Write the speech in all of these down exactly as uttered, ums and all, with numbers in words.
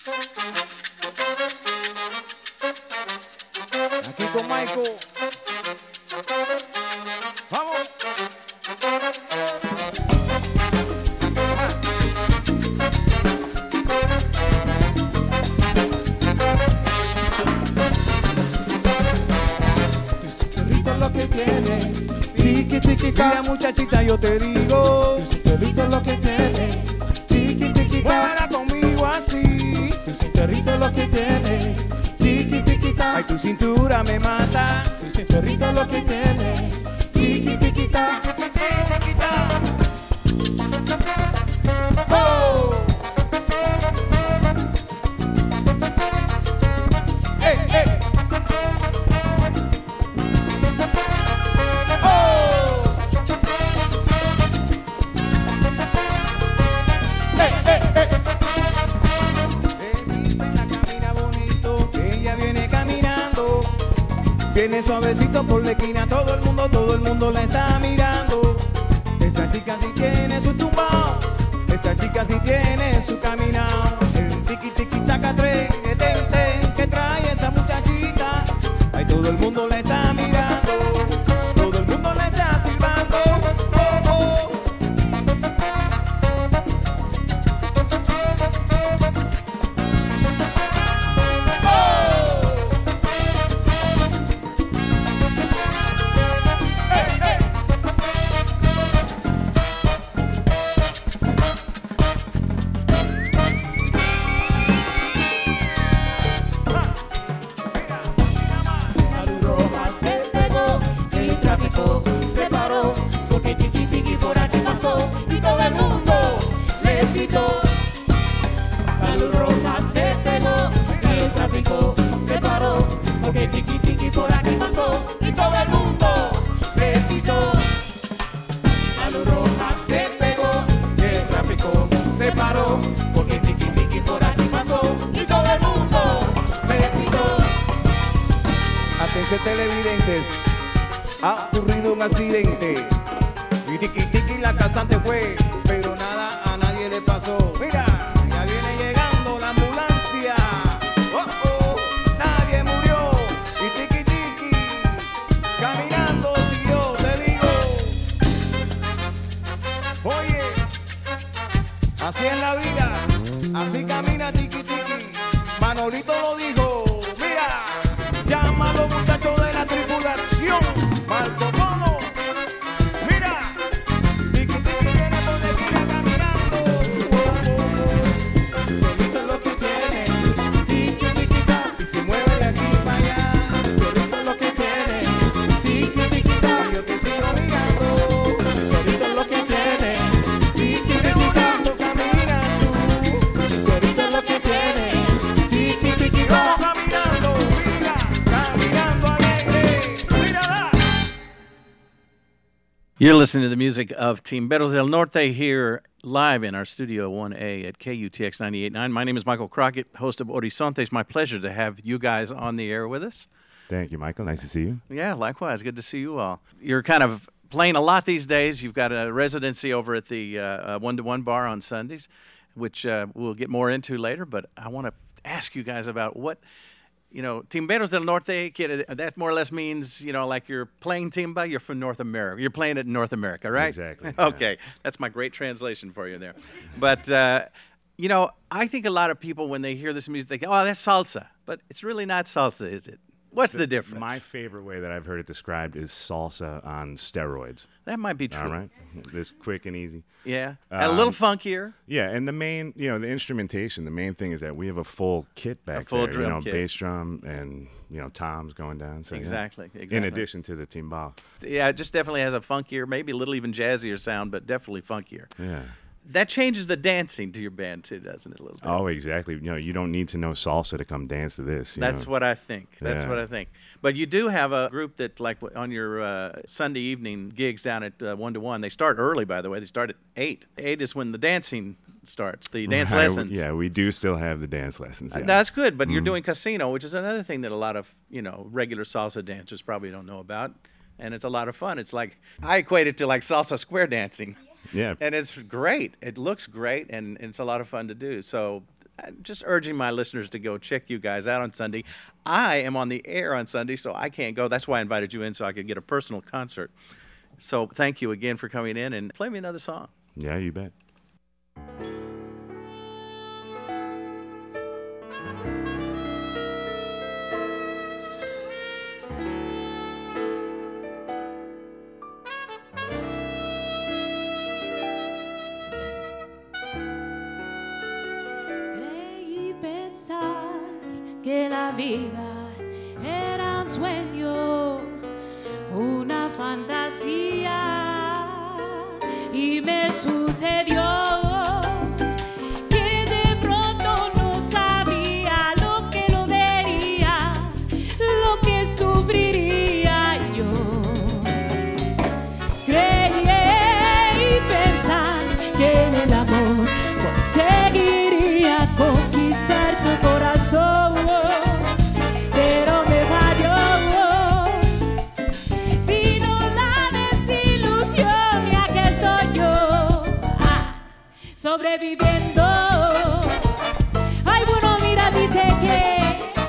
Aquí con Michael. Vamos. Lo que tiene, tiki tiki Mira muchachita, yo te digo, tu cinturito es lo que tiene, tiki tiki muévela conmigo así. tu cinturito es lo que tiene, tiki tiki Ay, tu cintura me mata. tu cinturito es lo que tiene, tiki tiki Oh. Hey, hey. Viene suavecito por la esquina, todo el mundo, todo el mundo la está mirando. Esa chica sí tiene su tumbao, esa chica sí tiene su caminao. El tiki tiki taca tres, que ten, ten, que trae esa muchachita. Ay, todo el mundo la está mirando, todo el mundo la está silbando. Oh, oh. se paró, porque tiki tiki por aquí pasó y todo el mundo le gritó. La luz roja se pegó y el tráfico se paró, porque tiki tiki por aquí pasó y todo el mundo le gritó. La luz roja se pegó y el tráfico se paró, porque tiki tiki por aquí pasó y todo el mundo le gritó. Atención televidentes, ha ocurrido un accidente. Y tiki tiki la casante fue, pero nada a nadie le pasó. Mira, ya viene llegando la ambulancia. Oh, oh, nadie murió. Y tiki tiki caminando siguió, te digo. Oye, así es la vida, así camina tiki tiki. Manolito lo dijo. Mira, llama a los muchachos de la tripulación. Marco Polo, mira, tiki tiki viene por de vida caminando. Oh, oh, oh. Esto es lo que tiene, tiki tiki ta. Y se mueve de aquí para allá. Esto es lo que tiene, tiki tiki ta. Y yo te sigo mirando. Esto es lo que tiene, tiki Qué tiki ta. bonito caminas tú. Esto es lo que tiene, tiki tiki Y ta. vamos caminando, mira, caminando alegre. Mírala. You're listening to the music of Timberos del Norte here live in our Studio one A at K U T X ninety-eight point nine. My name is Michael Crockett, host of Horizonte. It's my pleasure to have you guys on the air with us. Thank you, Michael. Nice to see you. Yeah, likewise. Good to see you all. You're kind of playing a lot these days. You've got a residency over at the uh, uh, one-to-one bar on Sundays, which uh, we'll get more into later. But I want to ask you guys about what, you know, Timberos del Norte, que- that more or less means, you know, like you're playing timba, you're from North America. You're playing it in North America, right? Exactly, yeah. Okay. That's my great translation for you there. But, uh, you know, I think a lot of people, when they hear this music, they go, oh, that's salsa. But it's really not salsa, is it? What's the difference? My favorite way that I've heard it described is salsa on steroids. That might be true. All right, this quick and easy. Yeah, and a little Um, funkier. Yeah, and the main, you know, the instrumentation. The main thing is that we have a full kit back full there. drum you know, kit. bass drum and you know toms going down. So, yeah. Exactly, exactly. In addition to the timbal. Yeah, it just definitely has a funkier, maybe a little even jazzier sound, but definitely funkier. Yeah. That changes the dancing to your band too, doesn't it, a little bit? Oh, exactly. You know, you don't need to know salsa to come dance to this. you That's know. what I think. That's Yeah. what I think. But you do have a group that, like on your uh, Sunday evening gigs down at uh, One to One, they start early, by the way. They start at eight. Eight is when the dancing starts, the dance Right, lessons. Yeah, we do still have the dance lessons. Uh, Yeah. That's good, but you're doing casino, which is another thing that a lot of, you know, regular salsa dancers probably don't know about. And it's a lot of fun. It's like, I equate it to like salsa square dancing. yeah. And it's great. It looks great, and, and it's a lot of fun to do. So I'm just urging my listeners to go check you guys out on Sunday. I am on the air on Sunday, so I can't go. That's why I invited you in, so I could get a personal concert. So thank you again for coming in, and play me another song. Yeah, you bet. Creí pensar que la vida era un sueño, una fantasía, y me sucedió que de pronto no sabía lo que lo vería, lo que sufriría yo. Creí pensar que en el amor conseguiría conquistar tu corazón, pero me falló. Vino la desilusión y aquí estoy yo, ah, sobreviviendo. Ay, bueno, mira, dice que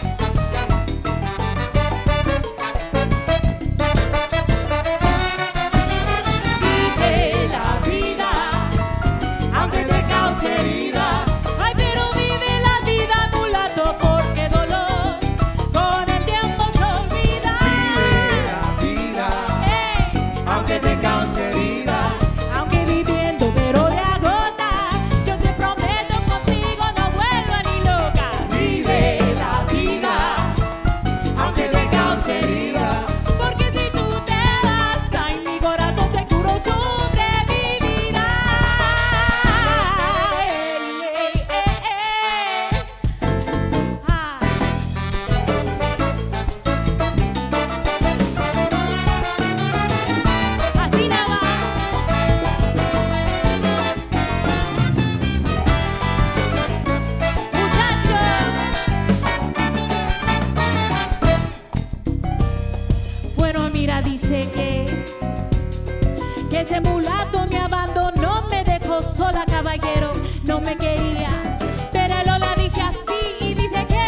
vive la vida, aunque te cause heridas. Ay, pero vive la vida, mulato, porque dolor con el tiempo se olvida. Vive la vida, Ey, aunque te cause heridas. aunque viviendo pero de agota, yo te prometo contigo no vuelvo ni loca. Vive la vida, aunque te cause heridas. Porque si tú te vas, ay, mi corazón seguro sobrevivirá. Ey, ey, ey, ey. Ah. Así nada más. Muchacho, bueno, mira, dice que que ese mulato me abandonó, me dejó sola, caballero, no me quería, pero lo la dije así y dice que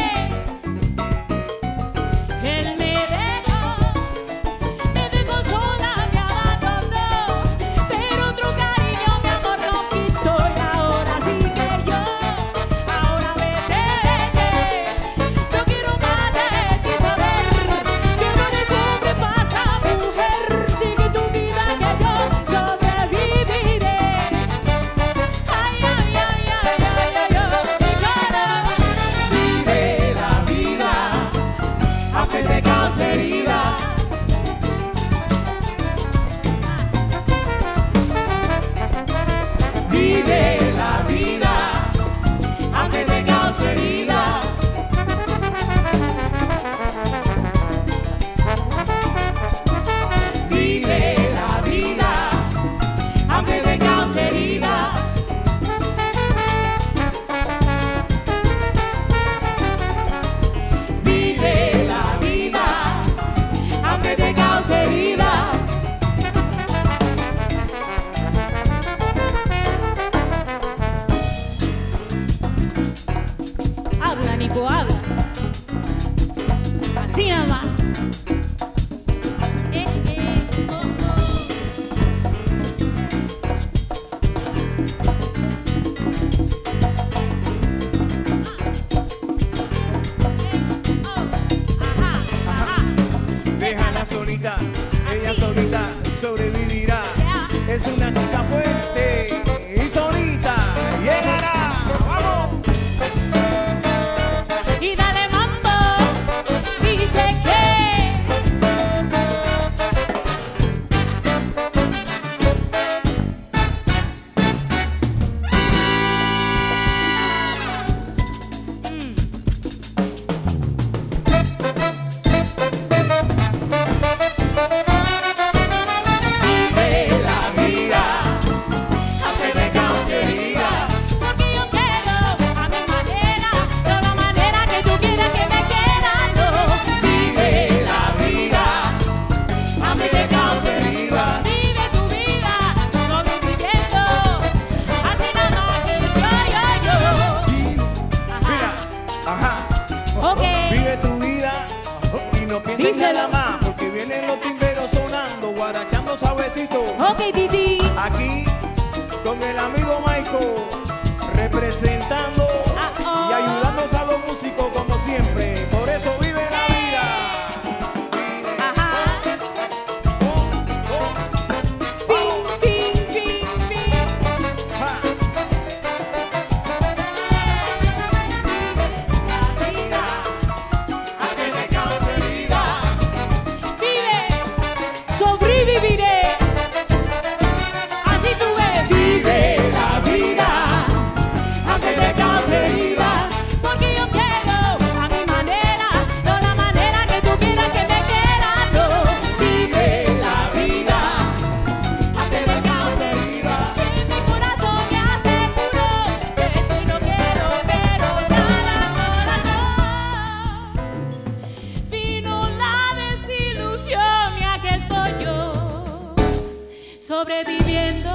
él me dejó, me dejó sola, me abandonó, pero otro cariño mi amor conquistó y ahora sí que yo, ahora vete, vete, no quiero más de ti saber, que no eres hombre para mujer, sigue tu vida que yo sobreviviré. Ay, ay, ay, ay, ay, ay, ay, mi cara. Vive la vida, aunque te cause heridas. Vive la vida, aunque te cause heridas. Vive la vida, aunque te cause heridas. Vive la vida, aunque te cause heridas. Habla, Nico, habla. Así nada más. Eh, eh, oh, oh. Ajá, ajá. Déjala solita, ella solita sobrevivirá. Yeah. Es una chica fuerte y solita llegará. ¡Vamos! Y enseña Díselo. nada más, porque vienen los timberos sonando, guarachando suavecito. Ok, Titi. Aquí con el amigo Michael, representando Ah, oh. y ayudándonos a los músicos como siempre. Por eso vive la vida. Vive. Ajá. Oh, oh, Ping, ping, ping, ping. ja. Vida. A que me cause heridas. Vive. Sobreviviré. Así tú ves. Vive la vida. A que me cause heridas. Porque yo quiero a mi manera, no la manera que tú quieras que me quieras, no. Vive la vida. A que me cause heridas. Mi corazón me aseguró que no quiero, pero nada, corazón. Vino la desilusión y aquí estoy yo, sobreviviendo.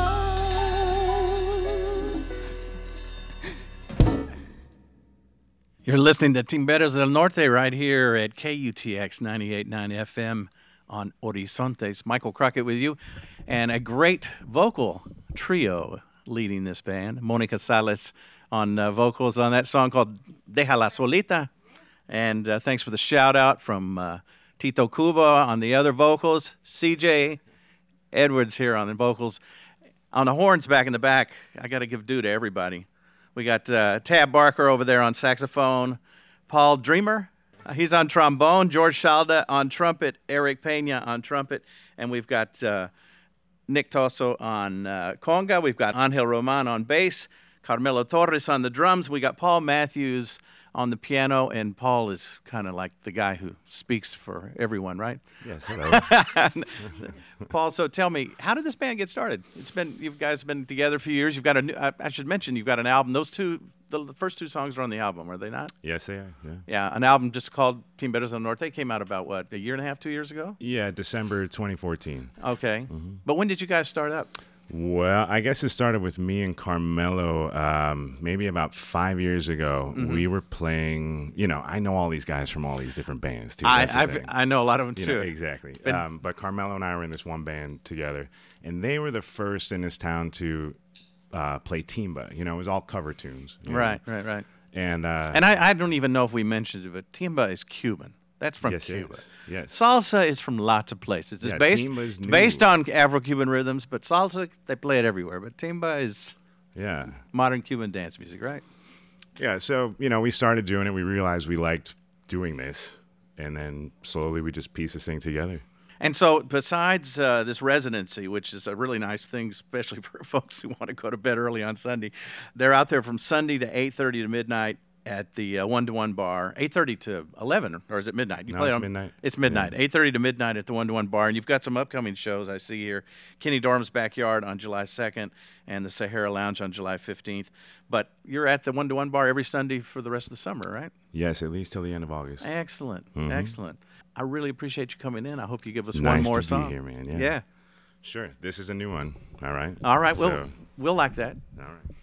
You're listening to Timberos del Norte right here at K U T X ninety-eight point nine F M on Horizontes. Michael Crockett with you, and a great vocal trio leading this band. Monica Salas on uh, vocals on that song called Déjala Solita. And uh, thanks for the shout out from uh, Tito Cuba on the other vocals. C J Edwards here on the vocals. On the horns back in the back, I got to give due to everybody. We got uh, Tab Barker over there on saxophone, Paul Dreamer, uh, he's on trombone, George Shalda on trumpet, Eric Pena on trumpet, and we've got uh, Nick Toso on uh, conga, we've got Angel Roman on bass, Carmelo Torres on the drums, we got Paul Matthews on the piano, and Paul is kind of like the guy who speaks for everyone, right? Yes, hello. Paul, so tell me, how did this band get started? It's been, you guys have been together a few years. You've got a new, I, I should mention, you've got an album. Those two, the, the first two songs are on the album, are they not? Yes, they are. Yeah. Yeah, an album just called Timberos del Norte came out about, what, a year and a half, two years ago? Yeah, December twenty fourteen. Okay. But when did you guys start up? Well, I guess it started with me and Carmelo um, maybe about five years ago. Mm-hmm. We were playing, you know, I know all these guys from all these different bands, too. I That's the I've, thing. I know a lot of them, You too. know, exactly. Been- Um, but Carmelo and I were in this one band together, and they were the first in this town to uh, play timba. You know, it was all cover tunes. you know. Right, right, right. And, uh, And I, I don't even know if we mentioned it, but timba is Cuban. That's from yes, it Cuba. is. Yes. Salsa is from lots of places. It's Yeah, based, timba's new. based on Afro-Cuban rhythms, but salsa, they play it everywhere. But timba is Yeah. modern Cuban dance music, right? Yeah, so, you know, we started doing it. We realized we liked doing this. And then slowly we just pieced this thing together. And so besides uh, this residency, which is a really nice thing, especially for folks who want to go to bed early on Sunday, they're out there from Sunday to eight thirty to midnight at the uh, one-to-one bar, eight thirty to eleven, or is it midnight? You No, play it's on- midnight. It's midnight, eight thirty to midnight at the one-to-one bar. And you've got some upcoming shows I see here. Kenny Dorham's Backyard on July second and the Sahara Lounge on July fifteenth. But you're at the one-to-one bar every Sunday for the rest of the summer, right? Yes, at least till the end of August. Excellent, excellent. I really appreciate you coming in. I hope you give us It's one nice more to be song. here, man. Yeah. Yeah. Sure. This is a new one. All right. All right, we'll, So, we'll like that. all right.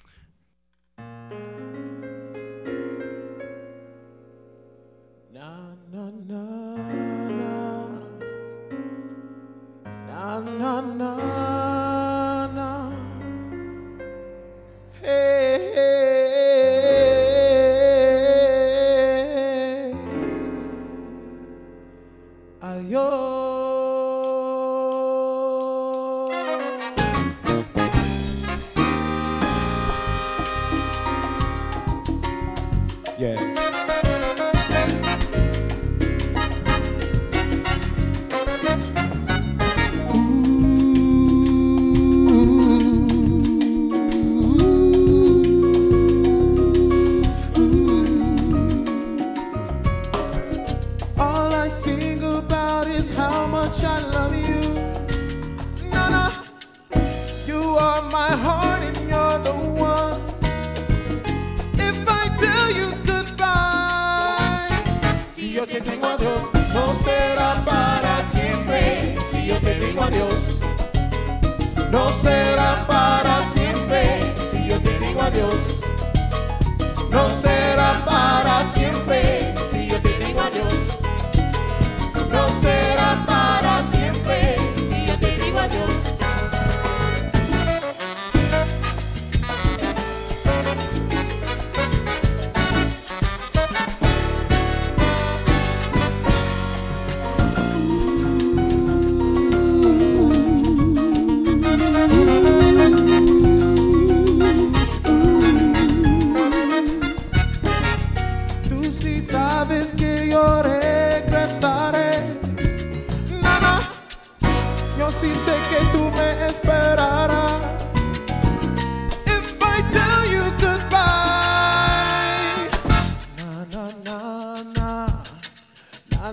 Na na na na na na na na. Hey, hey, adiós. Yeah. All I sing about is how much I love you. Nana, you are my heart and you're the one. If I tell you goodbye, si yo te tengo a Dios, no será para siempre. Si yo te tengo a Dios, no será para siempre. Si yo te digo adiós, no será para siempre. Si yo te digo adiós, no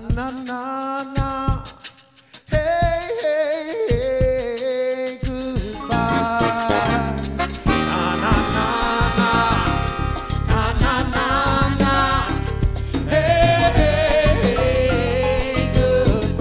na na na. Hey, hey, hey, goodbye. Na na na na. Na na na na. Hey, hey, hey, goodbye.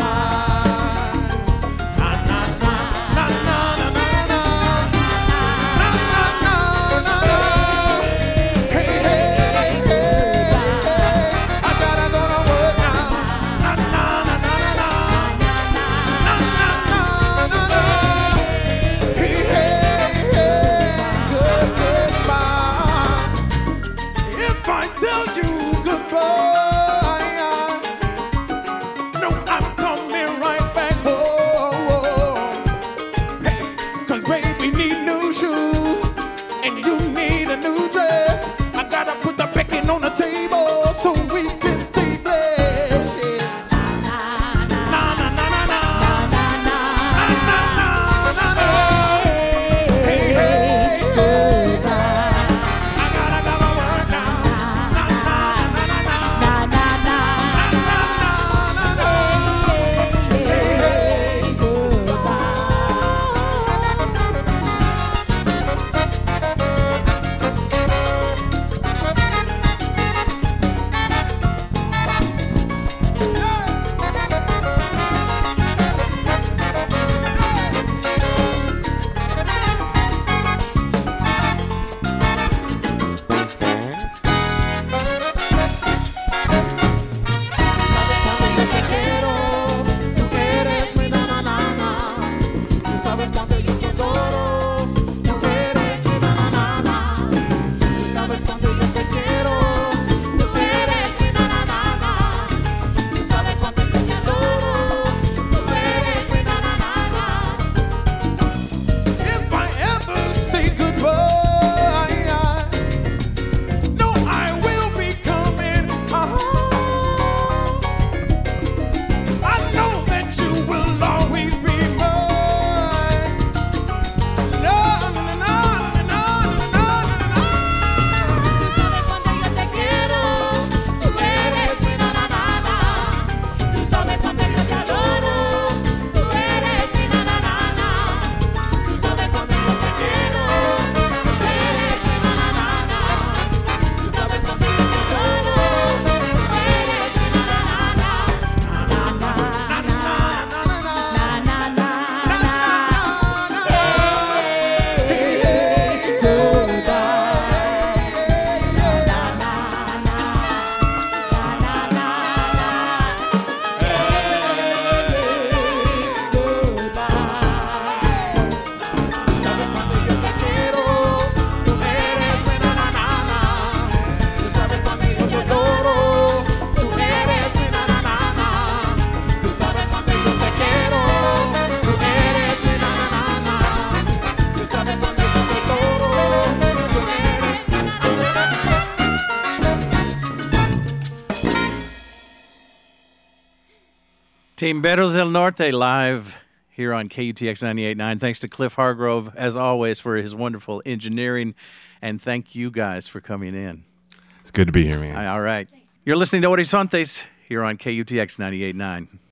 Na na na na na na na. Na na na na na. Hey, hey, hey, hey. I gotta go to work now. Na na na na na na. Na na na na na. Hey, hey, hey, goodbye. If I tell you goodbye, no, I'm coming right back home. Hey, 'cause baby need new shoes and you need a new dress. I gotta put the bacon on the table so we can stay blessed. Yes. Na na na na na. Na na na na na. Hey, hey, hey. I gotta go to work now. Na na na na na. Na na na na na. Hey, hey, goodbye. Sabes cuánto yo te adoro, tú eres mi banana. Tú sabes cuánto yo te quiero, tú eres mi banana. Tú sabes cuánto yo te adoro, tú eres mi banana. If I ever say goodbye, no, I will be coming home. I know that you will always be mine. No, no, no, no, no, no, no, no. Tú sabes cuánto yo te quiero, tú eres mi banana. Tú sabes cuánto yo te adoro, tú eres mi banana. Tú sabes cuánto yo te quiero, tú eres mi banana. Tú sabes cuánto yo te adoro, tú eres mi banana. Na na na na na na na na na. Hey, hey, goodbye. Na na na na na na na. Hey, goodbye. Tú sabes cuánto yo te quiero, tú eres mi banana. Tú sabes cuánto yo te adoro, tú eres mi banana. Tú sabes cuánto yo te quiero, tú eres mi banana. Tú sabes cuánto yo te adoro, tú eres mi Timberos del Norte live here on K U T X ninety-eight point nine. Thanks to Cliff Hargrove, as always, for his wonderful engineering. And thank you guys for coming in. It's good to be here, man. All right. You're listening to Horizontes here on K U T X ninety-eight point nine.